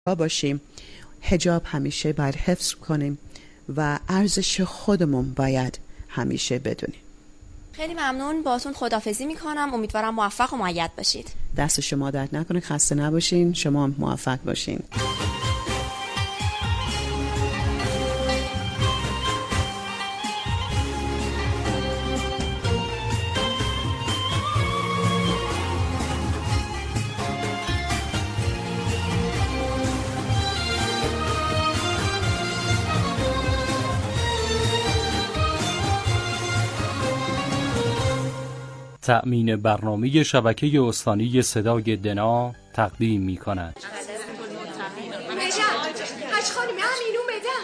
باشیم، حجاب همیشه باید حفظ کنیم و ارزش خودمون باید همیشه بدونیم. خیلی ممنون، باهاتون خداحافظی میکنم. امیدوارم موفق و مؤید باشید. دست شما درد نکنه، خسته نباشین، شما موفق باشین. تأمین برنامه شبکه استانی صدای دنا تقدیم می کند. حج خانم همین اومدن.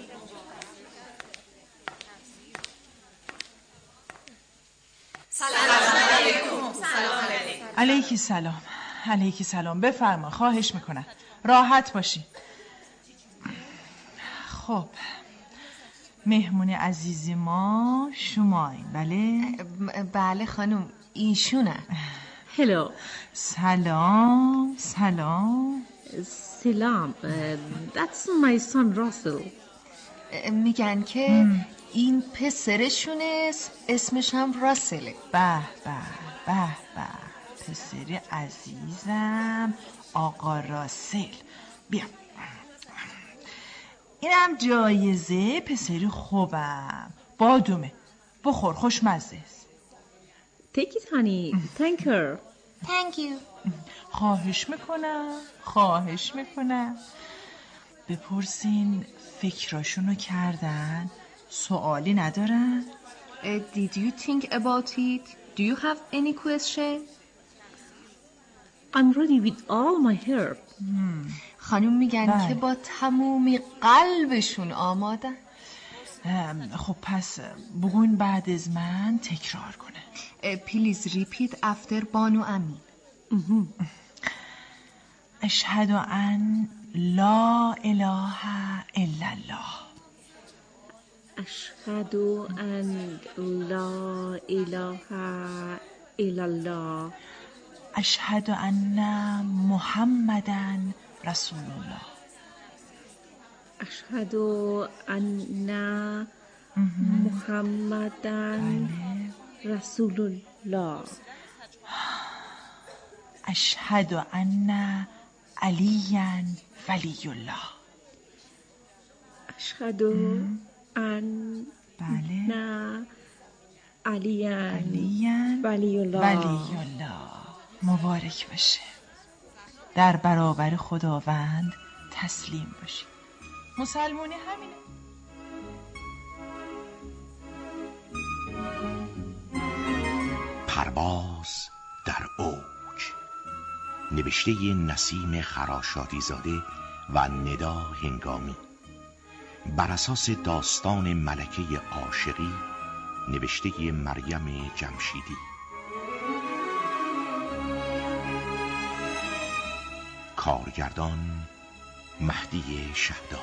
سلام علیکم. علیکی سلام. علیکی سلام. بفرما، خواهش میکنم. راحت باشی. خب مهمون عزیز ما شمایین؟ بله؟ بله خانم، ایشونه. هلو. سلام. سلام. سلام. That's my son Russell. میگن که این پسرشونه، اسمش هم راسله. به به به به، پسر عزیزم آقا راسل. بیا، اینم جایزه پسری خوبم. بادومه، بخور، خوشمزه است. Take it honey. Thank her. Thank you. خواهش میکنم. بپرسین فکراشونو کردن؟ سوالی ندارن؟ Did you think about it? Do you have any question? I'm ready with all my heart. خانم میگن که با تموم قلبشون آمادن. خب پس بگوین بعد از من تکرار کنه. Please repeat after بانو امین. اشهد ان لا اله الا الله. اشهد ان لا اله الا الله. اشهد ان محمدًا رسول الله. اشهد ان محمدًا رسول الله. اشهد ان علیًا ولی الله. اشهد ان علیًا ولی الله. مبارک باشه. در برابر خداوند تسلیم باشی. مسلمونی همینه. پرواز در اوج، نوشته نسیم خراشاتی زاده و ندا هنگامی، بر اساس داستان ملکه عاشقی نوشته مریم جمشیدی. کارگردان مهدی شهداد.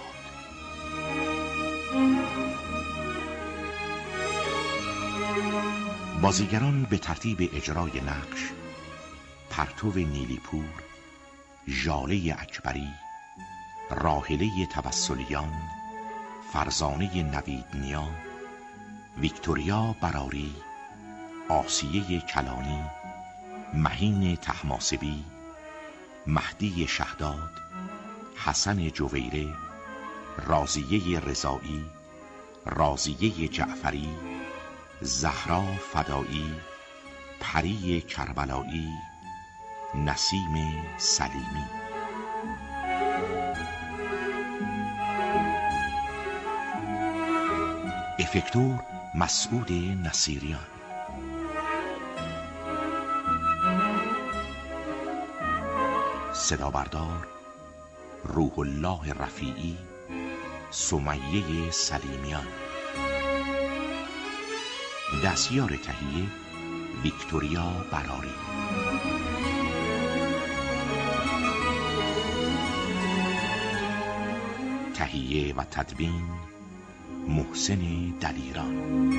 بازیگران به ترتیب اجرای نقش: پرتو نیلیپور، ژاله اکبری، راحله توسلیان، فرزانه نویدنیا، ویکتوریا براری، آسیه کلانی، مهین طهماسبی، مهدی شهداد، حسن جویره، رازیه رضایی، رازیه جعفری، زهرا فدایی، پری کربلایی، نسیم سلیمی. افکتور مسعود نصیریان. صدا بردار روح الله رفیعی، سمیه سلیمیان. دستیار تهیه ویکتوریا براری. تهیه و تدوین محسن دلیران.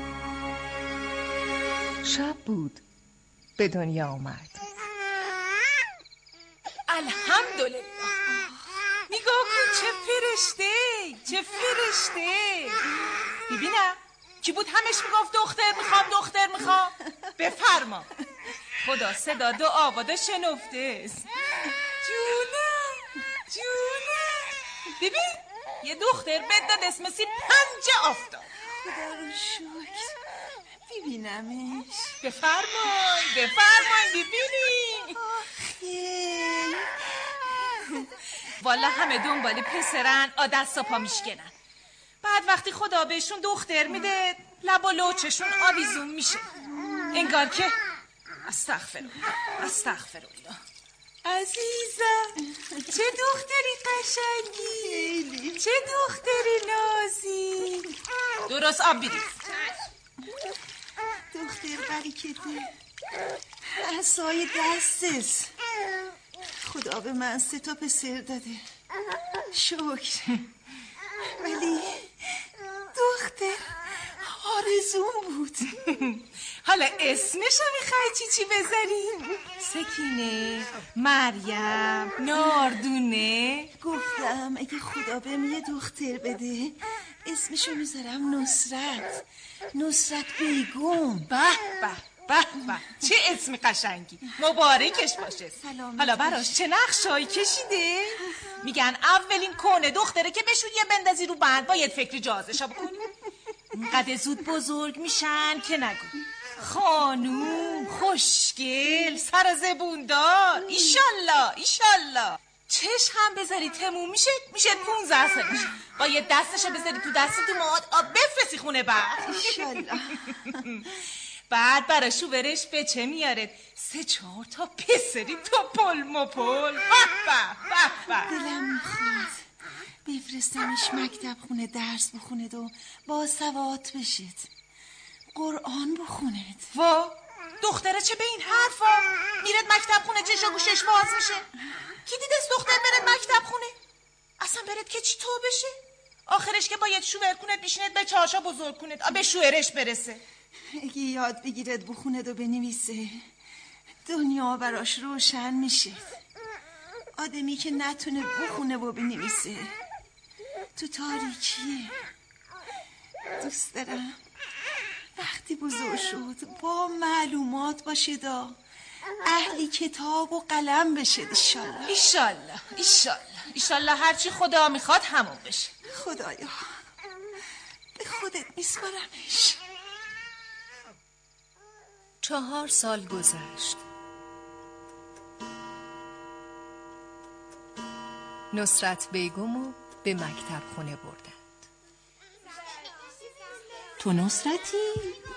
شب بود به دنیا آمد. الحمدلله. چه فرشته، چه فرشته. ببینم کی بود همش میگفت دختر میخوام دختر میخوام؟ بفرما. خدا صدا دو آوادا شنفته است. جونم جونم. ببین یه دختر بداد اسم سی 5 آفتاب. خدا رو شکر. ببینمش. بفرمان بفرمان ببینی. آخی والا همه دنبال پسرن دست و پا میشکنن. بعد وقتی خدا بهشون دختر میده لب و لوچشون آویزون میشه. انگار که استغفرالله استغفرالله. عزیزم چه دختری قشنگی، چه دختری نازی. درست آب بیدی. دختر برکته عصای دستست. خدا به من 3 تا پسر داده، شکر. ولی دختر آرزوم بود. حالا اسمشو میخوای چی بذاریم؟ سکینه، مریم، ناردونه. گفتم اگه خدا بهم یه دختر بده اسمشو میذارم نصرت، نصرت بیگم. به به به به، چه اسمی قشنگی، مبارکش باشه. حالا براش چه نقشایی کشیده؟ میگن اولین کونه دختره که بشود یه بندازی رو بند، باید فکر جازشا بکنی. اینقدر زود بزرگ میشن که نگو. خانوم خوشگل سر زبوندار، ایشالله ایشالله. چش هم بذاری تموم میشه 15 سالش. باید دستشو بذاری تو دست دوماد بفرستی خونه بعد. ایشالله. بعد براشو برش به چه میارد 3-4 تا پسری تو پل مپل. دلم میخواد بفرستمش مکتب خونه درس بخوند و با سواد بشید، قرآن بخوند. وا دختره چه به این حرفا؟ میرد مکتب خونه چش و گوشش باز میشه. کی دیده است دختر برد مکتب خونه؟ اصلا برد که چی تو بشه؟ آخرش که باید شوهر کند بیشند به چاشا بزرگ کند به شوهرش برسه. اگه یاد بگیرد بخوند و بنویسه دنیا براش روشن میشه. آدمی که نتونه بخونه و بنویسه تو تاریکیه. دوست دارم وقتی بزرگ شد با معلومات باشه، اهلی کتاب و قلم بشه. ایشالله ایشالله ایشالله ایشالله هرچی خدا میخواد همون بشه. خدایا به خودت میسپارمش. 4 سال گذشت. نصرت بیگمو به مکتب خونه بردند. تو نصرتی؟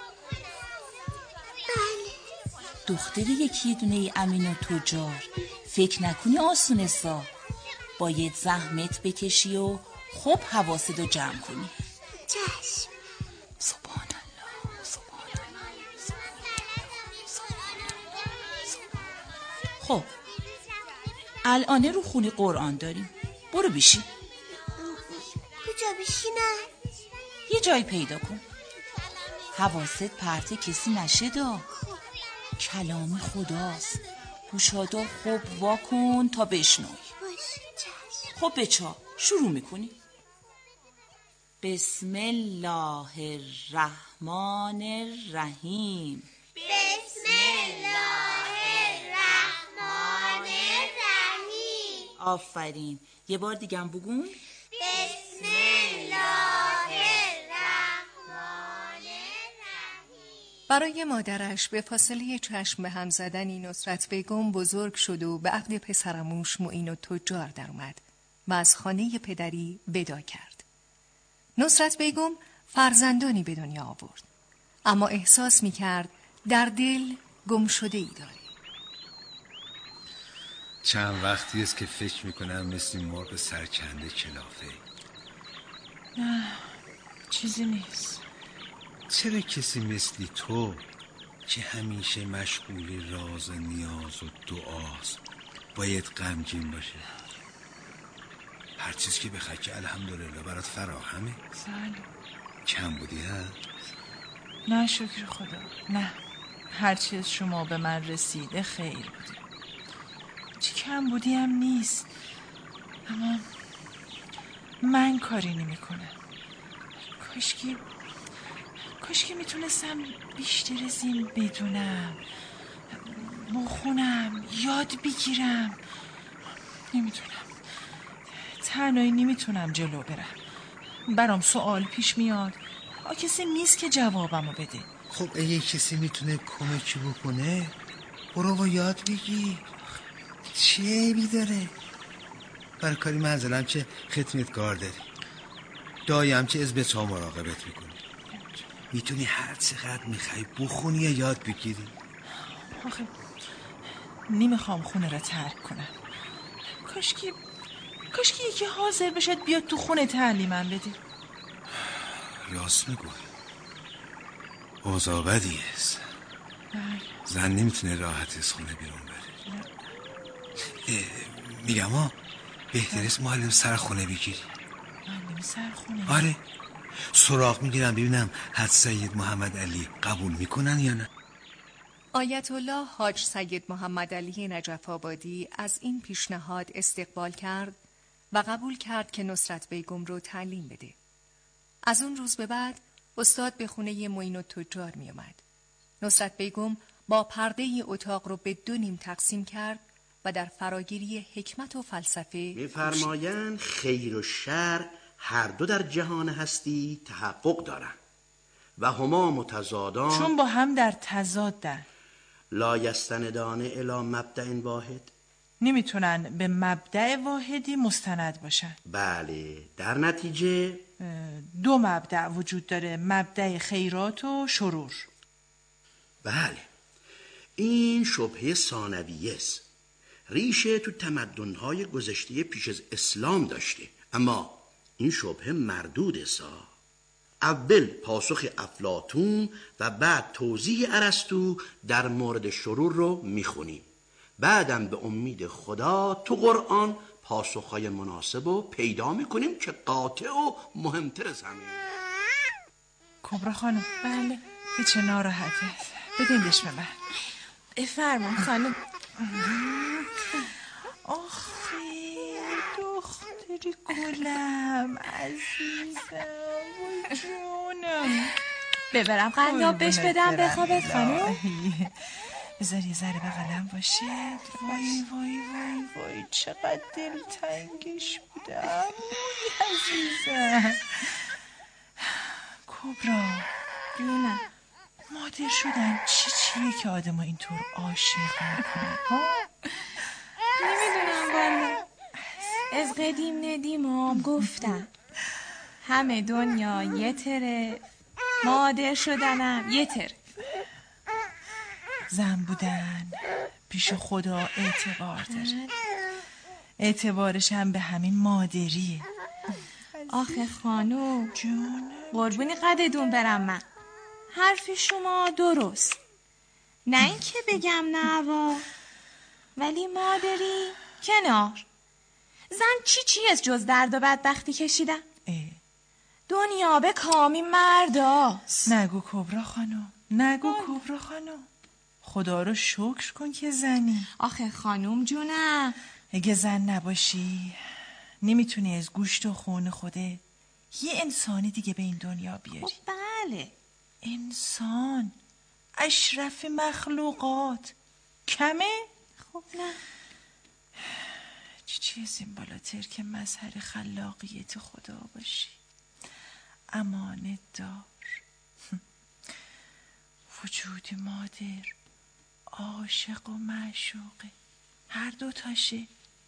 بله. دختر یکی دونه امین و تجار. فکر نکنی آسونه سا. باید زحمت بکشی و خوب حواستو جمع کنی. چشم. سبحان الله سبحان الله سبحان الله. خب الان رو خونی قرآن داریم، برو بشین. کجا بشینم؟ یه جای پیدا کن، حواست پرت کسی نشه. کلام خداست، گوشادا خوب واکن تا بشنوی. خب بچه شروع میکنی. بسم الله الرحمن الرحیم. بسم الله الرحمن الرحیم. آفرین. یه بار دیگه هم بگون. بسم الله الرحمن الرحیم. برای مادرش به فاصله چشم به هم زدنی نصرت بیگم بزرگ شد و به عقد پسرموش معین و تجار در اومد و از خانه پدری ودا کرد. نصرت بیگم فرزندانی به دنیا آورد، اما احساس می‌کرد در دل گم شده ای داره. چند وقتی است که فکر میکنم مثل مرغ سرکنده کلافه. نه چیزی نیست. چرا کسی مثلی تو که همیشه مشغول راز و نیاز و دعاست باید غمگین باشه؟ هر چیز که بخوای که الحمدلله برات فراهمه. بله. کم بودی ها؟ نه شکر خدا، نه. هر چیز شما به من رسیده خیر بوده. چی کم بودی هم نیست. اما من کاری نمی کنم. کاشکی میتونستم بیشتر از این بدونم، بخونم، یاد بگیرم. نمیتونم، تنهایی نمیتونم جلو برم. برام سوال پیش میاد، کسی نیست که جوابمو بده. خب اگه کسی میتونه کمکی بکنه برو و یاد بگیر. چه عیبی داره؟ برای کاری منزلم که خدمتگار داری، دایم که از بچه ها مراقبت میکنی. میتونی هر چقدر میخوای بخونی یا یاد بگیری. آخه نمیخوام خونه را ترک کنم. کاشکی یکی حاضر بشد بیاد تو خونه تعلیمم بده. راست میگوی، اوضاع بدی است. زن نمیتونه راحت از خونه بیرون بره. میگم بهتر است معلم سرخونه بگیری. معلم سرخونه؟ آره، سراغ میگیرم ببینم حد سید محمد علی قبول میکنن یا نه. آیت الله حاج سید محمد علی نجف آبادی از این پیشنهاد استقبال کرد و قبول کرد که نصرت بیگم رو تعلیم بده. از اون روز به بعد استاد به خونه معین التجار می اومد. نصرت بیگم با پرده اتاق رو به 2 نیم تقسیم کرد و در فراگیری حکمت و فلسفه می‌فرمایند خیر و شر هر دو در جهان هستی تحقق دارند و هما متضادان، چون با هم در تضادن. لا یستندان الی مبدأ واحد، نمیتونن به مبدأ واحدی مستند باشن. بله، در نتیجه 2 مبدأ وجود داره، مبدأ خیرات و شرور. بله، این شبهه ثانویه است. ریشه تو تمدن‌های گذشته پیش از اسلام داشته، اما این شبهه مردود سا. اول پاسخ افلاطون و بعد توضیح ارسطو در مورد شرور رو میخونیم. بعدم به امید خدا تو قرآن پاسخهای مناسب رو پیدا میکنیم که قاطع و مهمتر از همه. کبرا خانم. بله. به چه ناراحته، بدینش به من. بفرما خانم. آخه دختری گلم عزیزم و جونم. ببرم قنداب بهش بدم بخوابت خانم. بذار یه ذره بغلم باشه. وای وای وای وای چقدر دلتنگش بودم عزیزم. کبرا جونم، مادر شدن چیه که آدم ها اینطور عاشق میکنه؟ نمیدونم والا. از قدیم ندیم گفتم همه دنیا یه تره، مادر شدنم یه تره. زن بودن پیش خدا اعتبار داره، اعتبارش هم به همین مادریه. آخه خانوم قربونی قددون برم من. حرف شما درست، نه این که بگم نوا، ولی مادری کنار. زن چی از جز درد و بدبختی کشیدن؟ دنیا به کامی مرداست. نگو کبرا خانم، نگو کبرا خانم. خدا رو شکر کن که زنی. آخه خانم جونم، اگه زن نباشی نمیتونی از گوشت و خون خوده یه انسانی دیگه به این دنیا بیاری. خب بله، انسان اشرف مخلوقات کمه؟ خب نه. چی از این بالاتر که مظهر خلاقیت خدا باشی؟ امانت دار. وجود مادر عاشق و معشوقه، هر دو تاشه.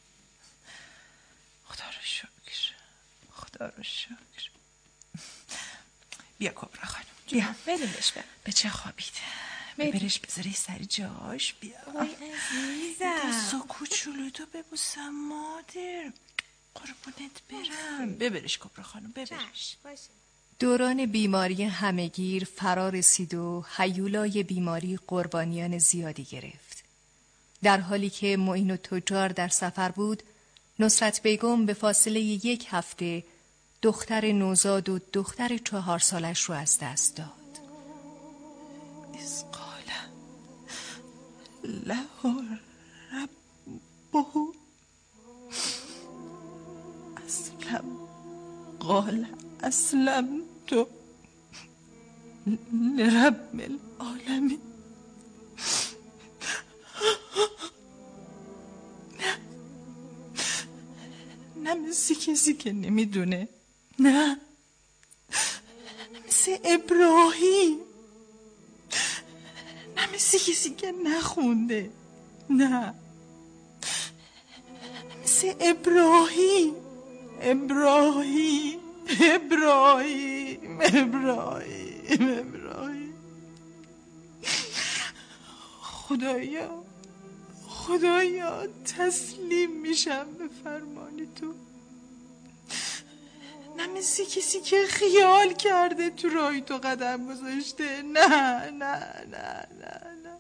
خدا رو شکر، خدا رو شکر. بیا کبرا خانم، بیا بدیمش به چه خوابید. ببرش بذاری سر جاش. بیا وای عزیزم، دستو کوچولو تو ببوسم مادر، قربونت برم. ببرش کبرا خانم، ببرش. دوران بیماری همهگیر فرا رسید و هیولای بیماری قربانیان زیادی گرفت. در حالی که معین التجار در سفر بود، نصرت بیگم به فاصله 1 هفته دختر نوزاد و دختر 4 سالش رو از دست داد. اسقال له ربه اسلم قال اسلمت لرب العالمین. نه مثل کسی که نمیدونه، نه مثل ابراهیم، نه مثل کسی که نخونده، نه مثل ابراهیم. ابراهیم ابراهیم ابراهیم ابراهیم. خدایا خدایا تسلیم میشم به فرمان تو. نه مثل کسی که خیال کرده تو راهی تو قدم گذاشته، نه نه نه نه نه،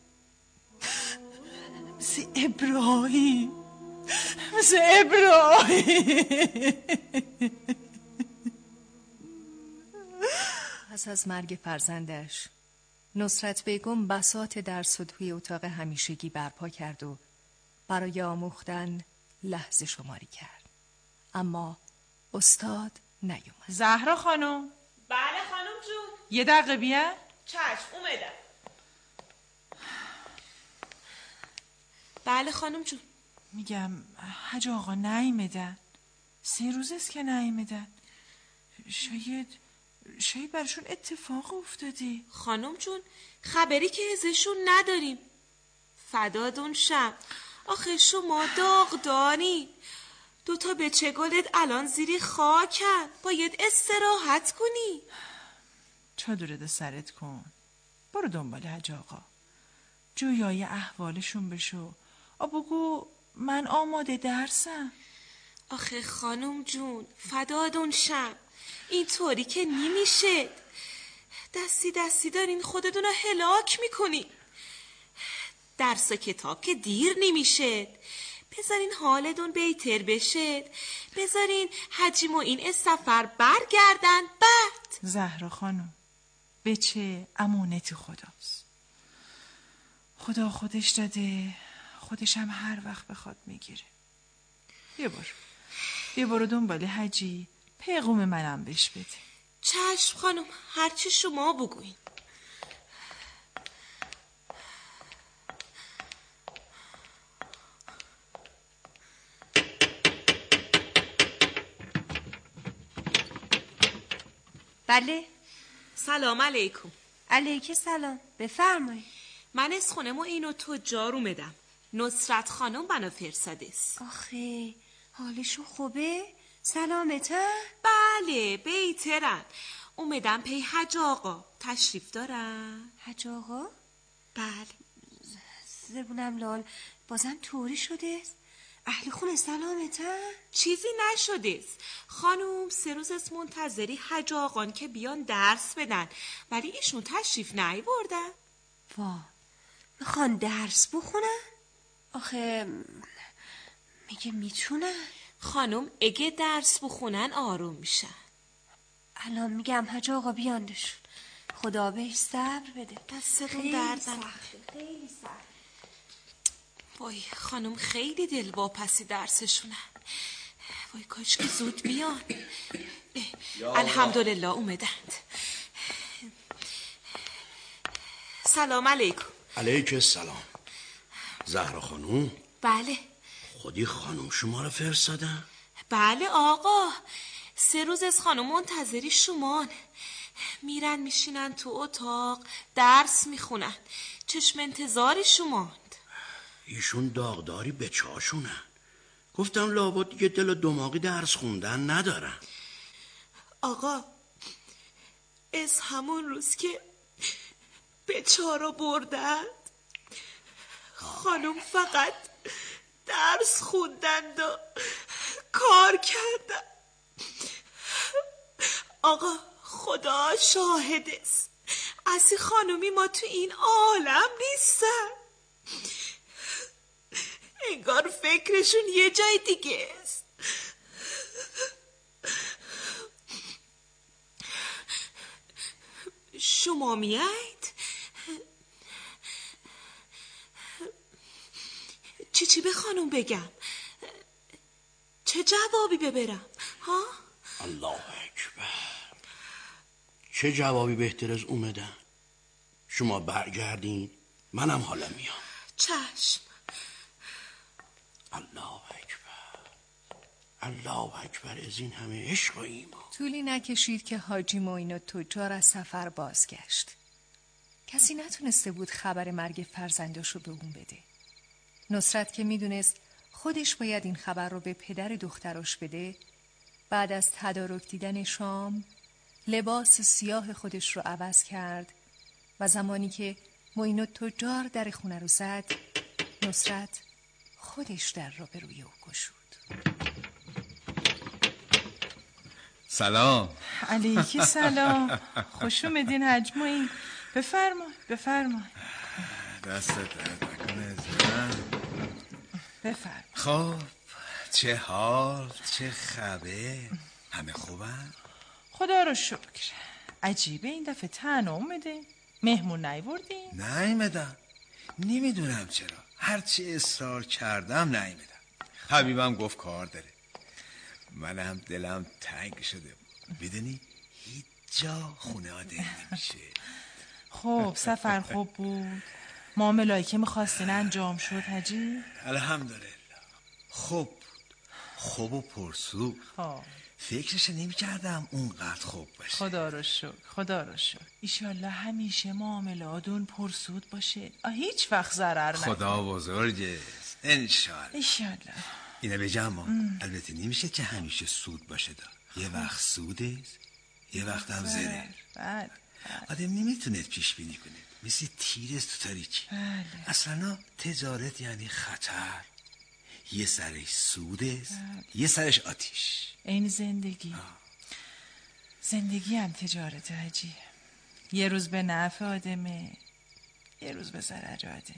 مثل ابراهیم، مثل ابراهیم. پس از مرگ فرزندش نصرت بیگم بساط درس و توی اتاق همیشگی برپا کرد و برای آموختن لحظه شماری کرد. اما استاد نیومد. زهرا خانم. بله خانم جون. یه دقیقه بیا. چشم اومدم. بله خانم جون. میگم حاج آقا نیومدن، 3 روز است که نیومدن. شاید برشون اتفاق افتاده. خانم جون خبری که ازشون نداریم. فدادون شم. آخه شما داغدانی. 2 بچه گلت الان زیری خاکن، باید استراحت کنی. چادرت سرت کن، برو دنبال حاج آقا، جویای احوالشون بشو. بگو من آماده درسم. آخه خانم جون فدادون شم، اینطوری که نمیشه. دستی دارین خودتون رو هلاک میکنی. درس و کتاب که دیر نمیشه. بذارین حالتون بهتر بشه. بذارین حجیم و این سفر برگردن بعد. زهرا خانم بچه امانت خداست. خدا خودش داده، خودش هم هر وقت بخواد میگیره. یه بار دنبال حجی، پیغام منم بهش بده. چشم خانم، هرچی شما بگوین. بله. سلام علیکم. علیکم سلام، بفرمایید. من از خونه ما اینو تجار اومدم. نصرت خانم بنا فرستاده است. آخه حالشون خوبه؟ سلامتن؟ بله بهترن. اومدم پی حاج آقا، تشریف دارن؟ حاج آقا؟ بله. زبونم لال بازم طوری شده است؟ اهل خونه سلامتن؟ چیزی نشده است. خانوم 3 روز از منتظری حاج آقان که بیان درس بدن، ولی ایشون تشریف نیاوردن. وا، میخوان درس بخونن؟ آخه میگه میتونن؟ خانوم اگه درس بخونن آروم میشن. الان میگم حاج آقا بیاندشون، خدا بهش صبر بده. دستتون دردن. خیلی سخت. وای خانم خیلی دلواپسی درسشونن. وای کاش که زود بیان. الحمدلله اومدند. سلام علیکم. علیکم السلام. زهرا خانوم؟ بله. خودی خانوم شما رو فرستادن؟ بله آقا، 3 روز از خانوم منتظری شمان. میرن میشینن تو اتاق درس میخونن. چشم انتظاری شماند. ایشون داغداری به چاشونن. گفتم لابد دیگه دل و دماغی درس خوندن ندارن. آقا از همون روز که به چارا بردند خانم فقط درس خوندند و کار کردن. آقا خدا شاهد است، اصی خانومی ما تو این عالم نیستن. انگار فکرشون یه جای دیگه است. شما میایید؟ چی به خانم بگم؟ چه جوابی ببرم؟ ها؟ الله اکبر. چه جوابی بهتر از اون بدن؟ شما برگردین، منم حالا میام. چشم. الله اکبر، الله اکبر، از این همه عشق و ایمان. طولی نکشید که حاجی معین التجار از سفر بازگشت. کسی نتونسته بود خبر مرگ فرزنداشو به اون بده. نصرت که میدونست خودش باید این خبر رو به پدر دختراش بده، بعد از تدارک دیدن شام لباس سیاه خودش رو عوض کرد و زمانی که معین التجار در خونه رو زد، نصرت خودش در رو به روی او گشود. سلام. علیکی سلام. خوش اومدین حاج معین. بفرمایید. دستت درد نکنه زن. بفرمایید. خب چه حال، چه خبر؟ همه خوبن؟ خدا رو شکر. عجیبه این دفعه تنها اومده؟ مهمون نیوردین؟ نیومدم. نمیدونم چرا، هرچی اصرار کردم نیومدم. حبیبم گفت کار داره. منم دلم تنگ شده. میدونی هیچ جا خونه آدم نمیشه. خب سفر خوب بود؟ معاملایی که میخواستین انجام شد حاجی؟ الحمدلله خوب بود. خوب و پرسو. فکرش نمی‌کردم اونقدر خوب باشه. خدا رو شکر. ایشالله همیشه معاملاتون پرسود باشه. هیچ وقت ضرر نکنه. خدا بزرگه. انشالله. اینه بجم. البته نمیشه که همیشه سود باشه دا. یه وقت سوده، یه وقت هم زره. بله. آدم نمیتونه پیش بینی کنه. مثل تیر است تو تاریکی. بله. اصلا تجارت یعنی خطر. یه سرش سوده، یه سرش آتیش. این زندگی هم تجارت حاجی. یه روز به نفع آدمه، یه روز به ضرر آدم.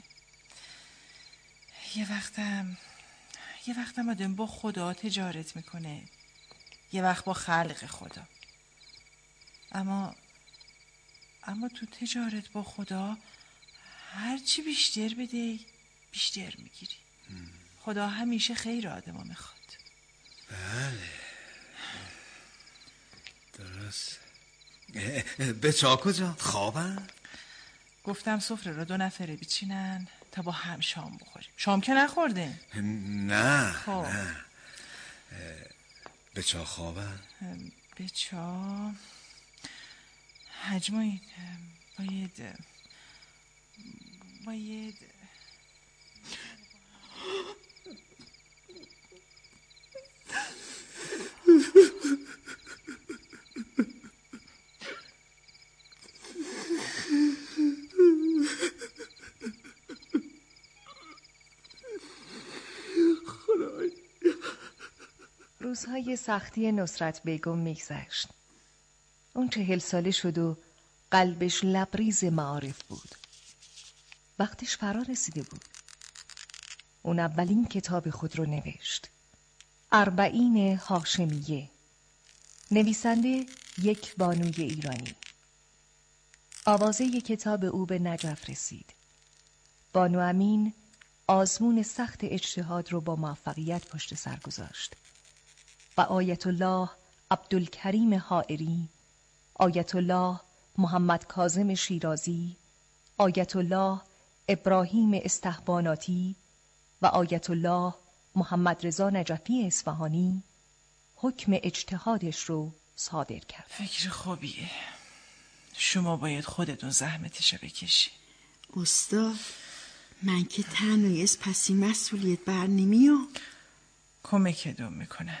یه وقتم آدم با خدا تجارت میکنه، یه وقت با خلق خدا. اما تو تجارت با خدا هرچی بیشتر بده بیشتر میگیری. خدا همیشه خیر آدمو میخواد. بله درست. بچه ها کجا؟ خوابن؟ گفتم سفره رو 2 نفره بیچینن تا با هم شام بخوریم. شام که نخوردین؟ نه. بچه ها خوابن؟ بچه ها حاج معین باید روزهای سختی نصرت بیگم میگذشت. اون 40 ساله شد و قلبش لبریز معارف بود. وقتش فرا رسیده بود. اون اولین کتاب خود رو نوشت. 40 هاشمیه. نویسنده یک بانوی ایرانی. آوازه کتاب او به نجف رسید. بانو امین آزمون سخت اجتهاد رو با موفقیت پشت سر گذاشت. و آیت الله عبدالکریم حائری، آیت الله محمد کاظم شیرازی، آیت الله ابراهیم استحباناتی و آیت الله محمد رضا نجفی اصفهانی حکم اجتهادش رو صادر کرد. فکر خوبیه. شما باید خودتون زحمتشو بکشی. استاد من که تنهایی از پسی مسئولیت بر نمیام. کمکتون میکنم.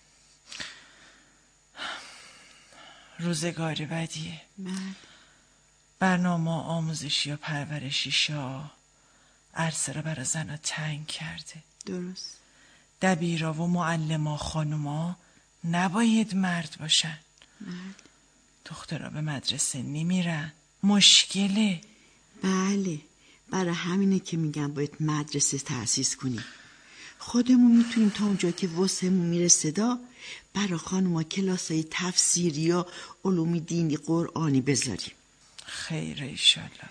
روزگار بدیه. برنامه آموزشی و پرورشی شاه عرصه رو برای زنها تنگ کرده. درست. دبیرا و معلما خانوما نباید مرد باشن. دخترها به مدرسه نمیرن. مشکله. بله برای همینه که میگم باید مدرسه تأسیس کنیم. خودمون میتونیم تا اونجا که واسمون میرسه برای خانوما کلاسای تفسیری یا علوم دینی قرآنی بذاریم. خیر ایشالله.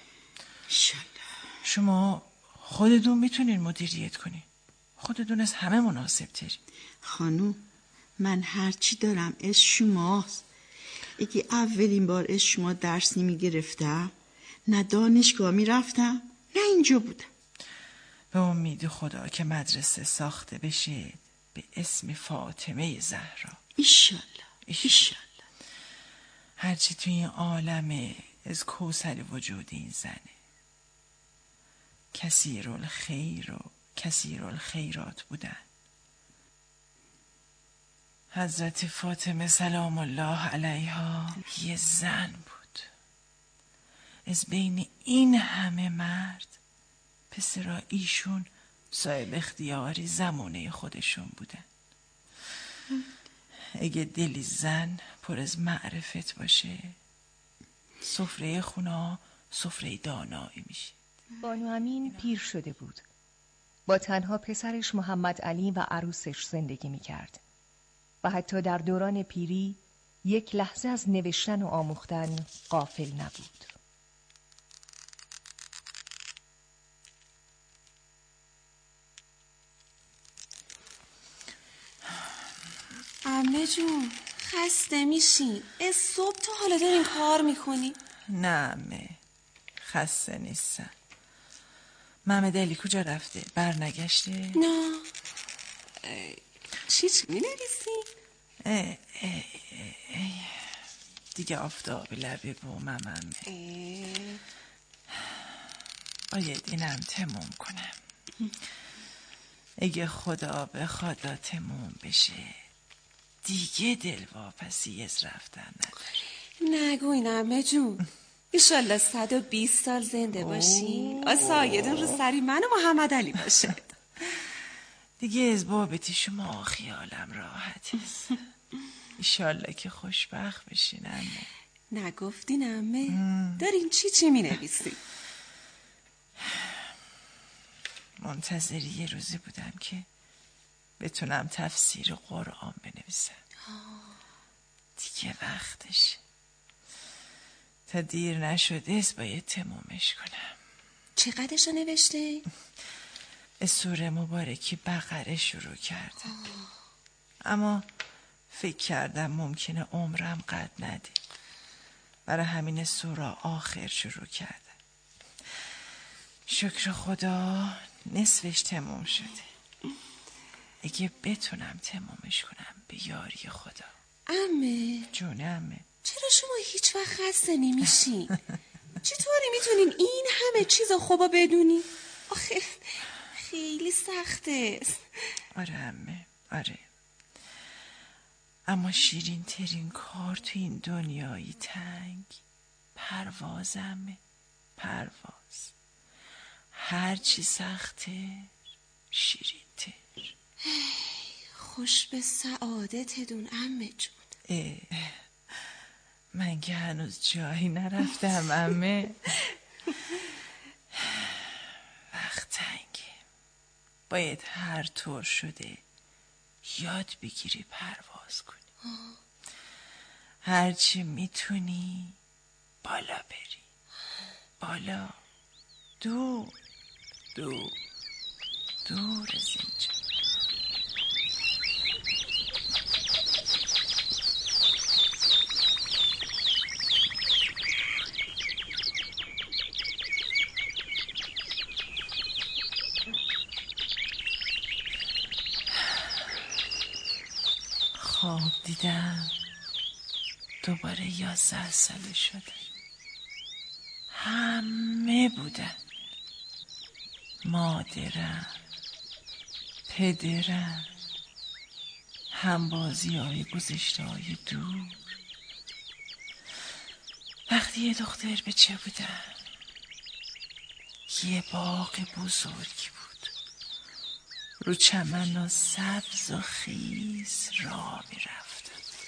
شما خودتون میتونین مدیریت کنین. خودتون از همه مناسب تری. خانوم من هرچی دارم از شماست. اگه اولین بار از شما درس نمی گرفتم، نه دانشگاه می رفتم نه اینجا بودم. به امید خدا که مدرسه ساخته بشه به اسم فاطمه زهرا. ایشالله ایشالله. هرچی توی این عالمه از کوثر وجود این زنه. کثیر الخیر و کثیر الخیرات بودن. حضرت فاطمه سلام الله علیها یه زن بود. از بین این همه مرد پسرا ایشون صاحب اختیاری زمانه خودشون بودن. اگه دلی زن پر از معرفت باشه، سفره خونا سفره دانایی میشه. بانو امین پیر شده بود. با تنها پسرش محمد علی و عروسش زندگی میکرد و حتی در دوران پیری یک لحظه از نوشتن و آموختن غافل نبود. عمه جون خسته میشین، از صبح تا حالا دارین کار میکنی؟ نه عمه، خسته نیستم. محمد علی کجا رفته؟ برنگشته؟ نه. چی مینویسی؟ دیگه آفتاب لبه بومم عمه. باید اینم تموم کنم. اگه خدا بخواد تموم بشه دیگه دلواپسی از رفتن نداری. نگو این عمه جون. ایشالله 120 سال زنده باشی، آسایدون رو سری من و محمد علی باشه. دیگه از بابتی شما خیالم راحت است. ایشالله که خوشبخت بشین عمه. نگفتین عمه؟ دارین چی می نویسی؟ منتظر یه روزی بودم که بتونم تفسیر قرآن بنویسم. دیگه وقتش. تا دیر نشده است باید تمومش کنم. چقدرشو نوشته؟ از سوره مبارکی بقره شروع کردم. اما فکر کردم ممکنه عمرم قد نده. برای همین سوره آخر شروع کردم. شکر خدا نصفش تموم شده. اگه بتونم تمومش کنم به یاری خدا. عمه جون عمه، چرا شما هیچ وقت خسته نمیشین؟ چطوری میتونین این همه چیزا خوبا بدونی؟ آخه خیلی سخته. آره عمه، آره. اما شیرین ترین کار تو این دنیای تنگ پرواز عمه، پرواز. هرچی سخته شیرین تر. خوش به سعادتتون عمه جون. من که هنوز جایی نرفتم عمه. وقت تنگه. باید هر طور شده یاد بگیری پرواز کنی. هرچی میتونی بالا بری. بالا، دور دور دور از اینجا. خواب دیدم دوباره 11 ساله شدم. همه بودن. مادرم، پدرم، همبازی های گذشته های دور. وقتی یه دختر بچه بودم یه باغ بزرگی بود. رو چمن سبز و خیز راه می رفتم.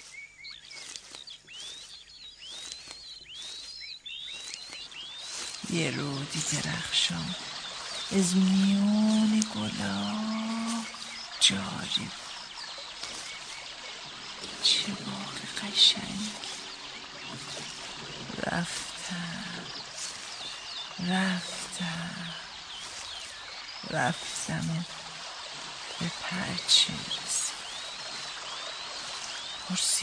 یه رودی درخشان از میون گلا جاری بود. چه باغ قشنگ. رفتم به پرچه رسید.